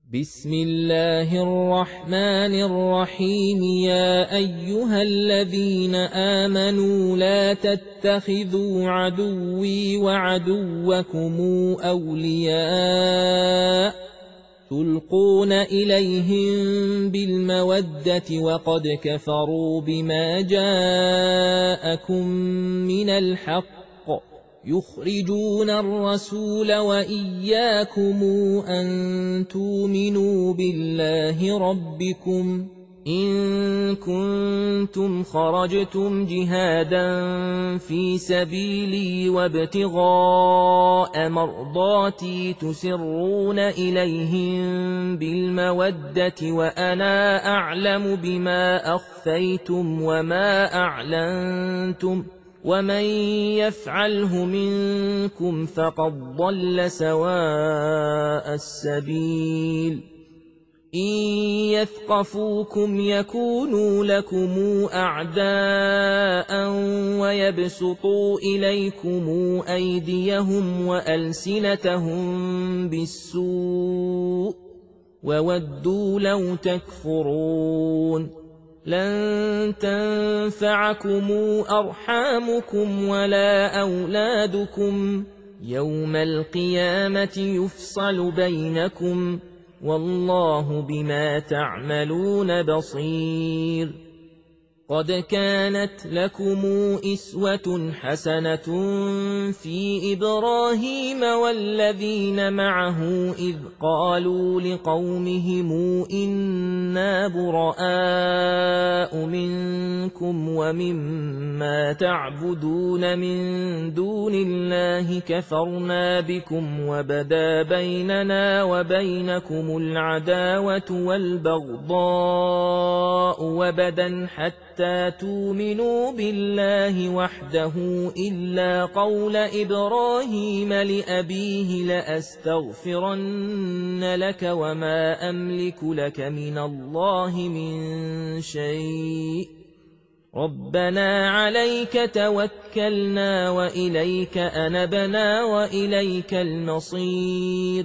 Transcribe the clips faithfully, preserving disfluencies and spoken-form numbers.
بسم الله الرحمن الرحيم يا أيها الذين آمنوا لا تتخذوا عدوي وعدوكم أولياء تلقون إليهم بالمودة وقد كفروا بما جاءكم من الحق يخرجون الرسول وإياكم أن تؤمنوا بالله ربكم إن كنتم خرجتم جهادا في سبيلي وابتغاء مرضاتي تسرون إليهم بالمودة وأنا أعلم بما أخفيتم وما أعلنتم ومن يفعله منكم فقد ضل سواء السبيل إن يثقفوكم يكونوا لكم أعداء ويبسطوا إليكم أيديهم وألسنتهم بالسوء وودوا لو تكفرون لن تنفعكم أرحامكم ولا أولادكم يوم القيامة يفصل بينكم والله بما تعملون بصير قد كانت لكم أسوة حسنة في إبراهيم والذين معه إذ قالوا لقومهم إنا براء منكم ومما تعبدون من دون الله كفرنا بكم وبدا بيننا وبينكم العداوة والبغضاء وبدا حتى تؤمنوا بالله وحده إلا قول إبراهيم لأبيه لأستغفرن لك وما أملك لك من الله من شيء ربنا عليك توكلنا وإليك أنبنا وإليك المصير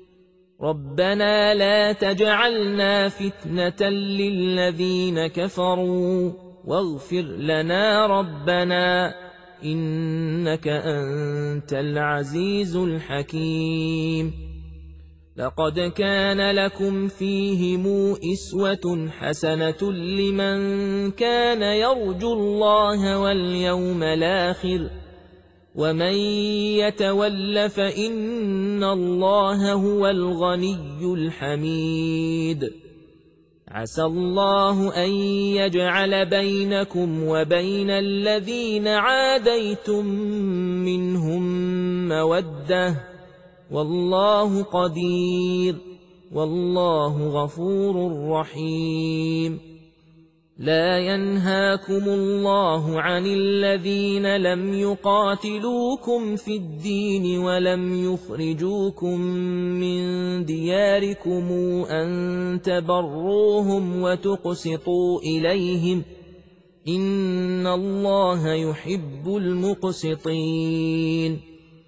ربنا لا تجعلنا فتنة للذين كفروا واغفر لنا ربنا إنك أنت العزيز الحكيم لقد كان لكم فيهم أسوة حسنة لمن كان يرجو الله واليوم الآخر ومن يتول فإن الله هو الغني الحميد عسى الله أن يجعل بينكم وبين الذين عاديتم منهم مودة والله قدير والله غفور رحيم لا ينهاكم الله عن الذين لم يقاتلوكم في الدين ولم يخرجوكم من دياركم أن تبروهم وتقسطوا إليهم إن الله يحب المقسطين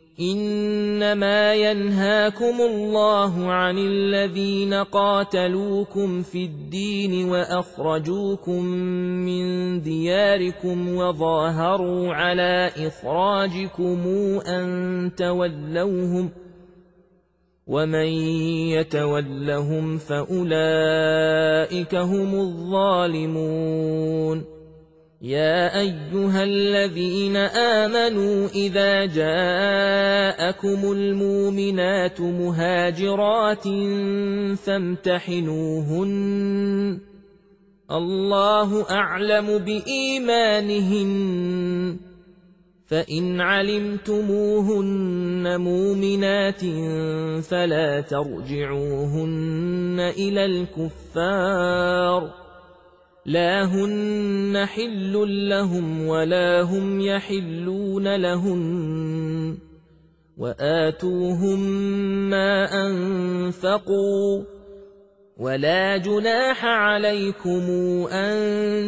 إنما ينهاكم الله عن الذين قاتلوكم في الدين وأخرجوكم من دياركم وظاهروا على إخراجكم أن تولوهم ومن يتولهم فأولئك هم الظالمون يا أيها الذين آمنوا إذا جاءكم المؤمنات مهاجرات فامتحنوهن الله أعلم بإيمانهن فإن علمتموهن مؤمنات فلا ترجعوهن إلى الكفار لا هن حل لهم ولا هم يحلون لهن وآتوهم ما أنفقوا ولا جناح عليكم أن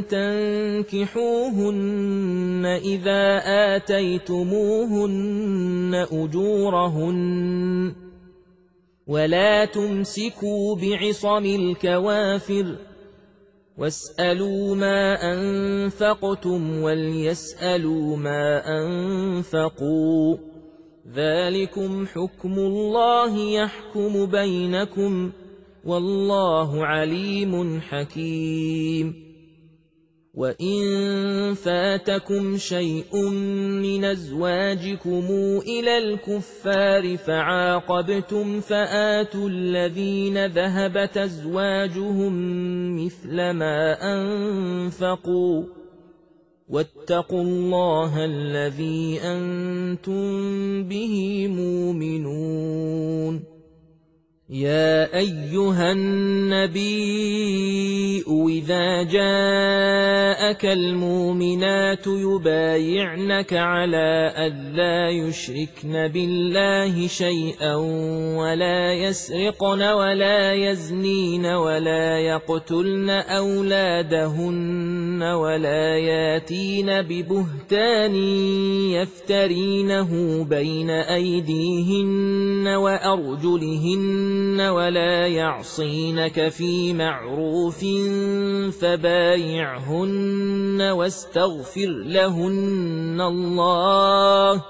تنكحوهن إذا آتيتموهن أجورهن ولا تمسكوا بعصم الكوافر واسألوا ما أنفقتم وليسألوا ما أنفقوا ذلكم حكم الله يحكم بينكم والله عليم حكيم وإن فاتكم شيء من أزواجكم إلى الكفار فعاقبتم فآتوا الذين ذهبت أزواجهم مثل ما أنفقوا واتقوا الله الذي أنتم به مؤمنون يا أيها النبي إذا جاءك المؤمنات يبايعنك على ألا يشركن بالله شيئا ولا يسرقن ولا يزنين ولا يقتلن أولادهن ولا ياتين ببهتان يفترينه بين أيديهن وأرجلهن ولا يعصينك في معروف فبايعهن واستغفر لهن الله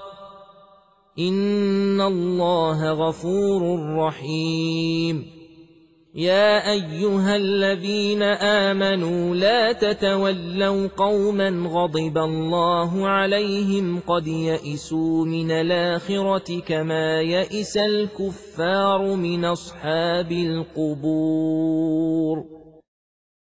إن الله غفور رحيم يا أيها الذين آمنوا لا تتولوا قوما غضب الله عليهم قد يئسوا من الآخرة كما يئس الكفار من أصحاب القبور